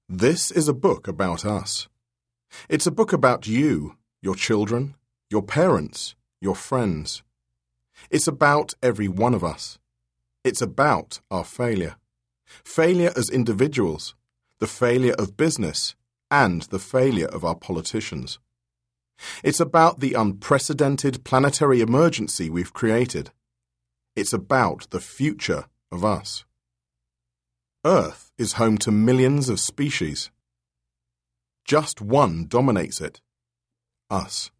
This is a book about us. It's a book about you, your children, your parents, your friends. It's about every one of us. It's about our failure. Failure as individuals, the failure of business, and the failure of our politicians. It's about the unprecedented planetary emergency we've created. It's about the future of us. Earth is home to millions of species. Just one dominates it: us.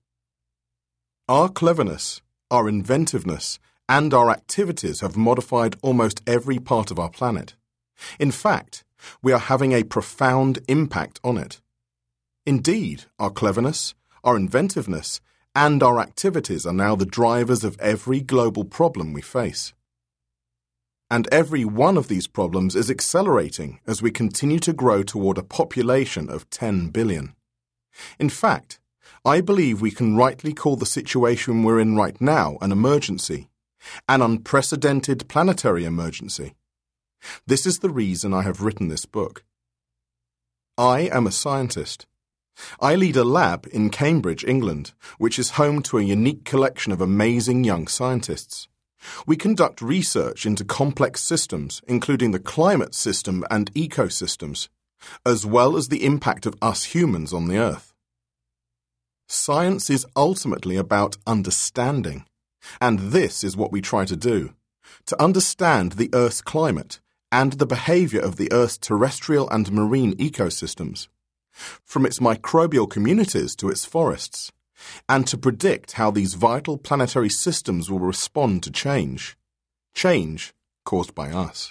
Our cleverness, our inventiveness, and our activities have modified almost every part of our planet. In fact, we are having a profound impact on it. Indeed, our cleverness, our inventiveness, and our activities are now the drivers of every global problem we face. And every one of these problems is accelerating as we continue to grow toward a population of 10 billion. In fact, I believe we can rightly call the situation we're in right now an emergency, an unprecedented planetary emergency. This is the reason I have written this book. I am a scientist. I lead a lab in Cambridge, England, which is home to a unique collection of amazing young scientists. We conduct research into complex systems, including the climate system and ecosystems, as well as the impact of us humans on the Earth. Science is ultimately about understanding, and this is what we try to do: to understand the Earth's climate and the behavior of the Earth's terrestrial and marine ecosystems, from its microbial communities to its forests, and to predict how these vital planetary systems will respond to change caused by us.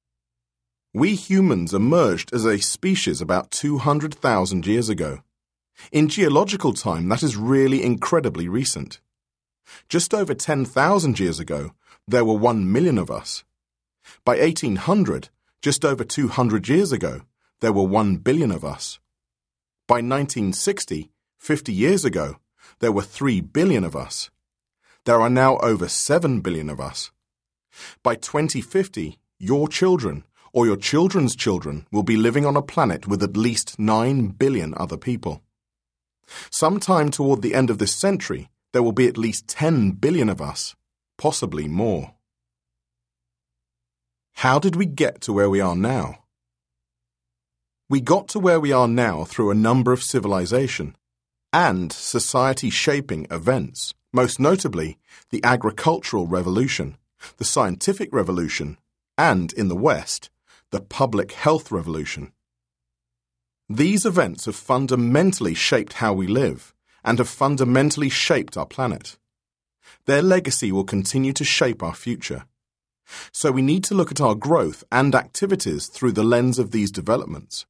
We humans emerged as a species about 200,000 years ago. In geological time, that is really incredibly recent. Just over 10,000 years ago, there were 1 million of us. By 1800, just over 200 years ago, there were 1 billion of us. By 1960, 50 years ago, there were 3 billion of us. There are now over 7 billion of us. By 2050, your children or your children's children will be living on a planet with at least 9 billion other people. Sometime toward the end of this century, there will be at least 10 billion of us, possibly more. How did we get to where we are now? We got to where we are now through a number of civilization and society-shaping events, most notably the agricultural revolution, the scientific revolution, and, in the West, the public health revolution. These events have fundamentally shaped how we live and have fundamentally shaped our planet. Their legacy will continue to shape our future. So we need to look at our growth and activities through the lens of these developments.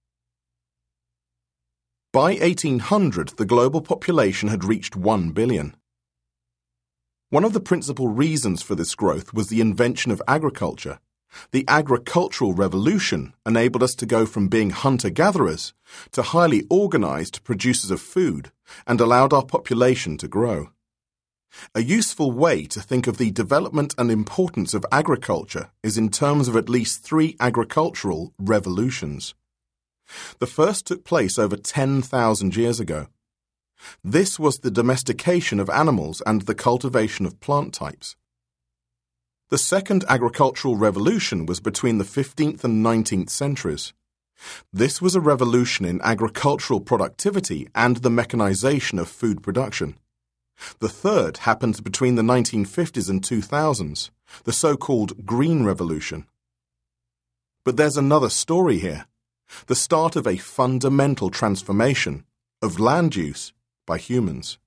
By 1800, the global population had reached 1 billion. One of the principal reasons for this growth was the invention of agriculture. The agricultural revolution enabled us to go from being hunter-gatherers to highly organized producers of food and allowed our population to grow. A useful way to think of the development and importance of agriculture is in terms of at least 3 agricultural revolutions. The first took place over 10,000 years ago. This was the domestication of animals and the cultivation of plant types. The second agricultural revolution was between the 15th and 19th centuries. This was a revolution in agricultural productivity and the mechanization of food production. The third happened between the 1950s and 2000s, the so-called Green Revolution. But there's another story here: the start of a fundamental transformation of land use by humans.